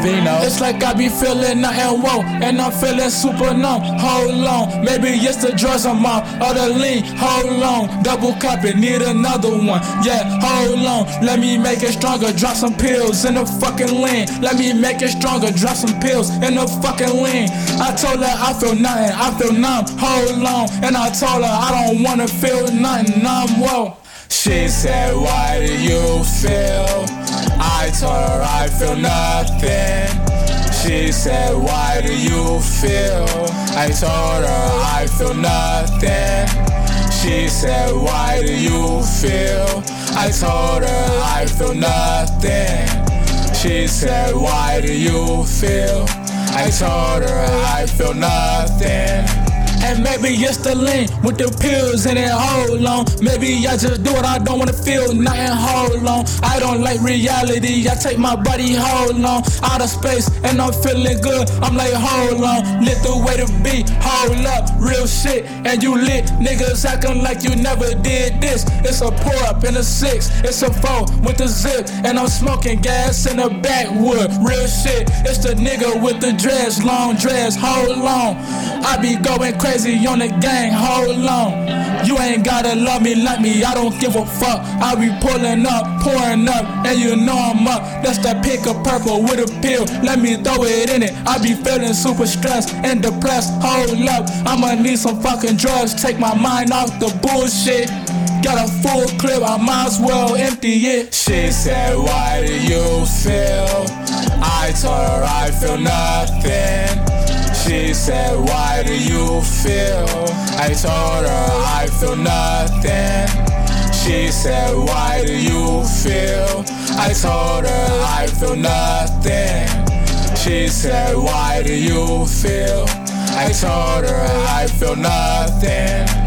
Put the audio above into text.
Vino. It's like I be feeling nothing, whoa, and I'm feeling super numb. Hold on, maybe it's the drugs I'm on, or the lean. Hold on, double cup it, need another one. Yeah, hold on, let me make it stronger. Drop some pills in the fucking lean. Let me make it stronger. Drop some pills in the fucking lean. I told her I feel nothing, I feel numb. Hold on, and I told her I don't wanna feel nothing. Numb, whoa. She said, why do you feel? I told her I feel nothing. She said, why do you feel? I told her I feel nothing. She said, why do you feel? I told her I feel nothing. She said, why do you feel? I told her I feel nothing. And maybe it's the lean with the pills in it, hold on. Maybe I just do it, I don't wanna feel nothing, hold on. I don't like reality, I take my body, hold on. Out of space, and I'm feeling good, I'm like, hold on. Lit the way to be, hold up, real shit. And you lit, niggas acting like you never did this. It's a pour up in a 6, it's a 4 with the zip. And I'm smoking gas in the backwood, real shit. It's the nigga with the dreads, long dreads, hold on. I be going crazy on the gang, hold on. You ain't gotta love me like me, I don't give a fuck. I be pulling up, pouring up, and you know I'm up. That's that pink or purple with a pill, let me throw it in it. I be feeling super stressed and depressed, hold up. I'ma need some fucking drugs, take my mind off the bullshit. Got a full clip, I might as well empty it. She said, why do you feel? I told her I feel nothing. She said, why do you feel? I told her I feel nothing. She said, why do you feel? I told her I feel nothing. She said, why do you feel? I told her I feel nothing.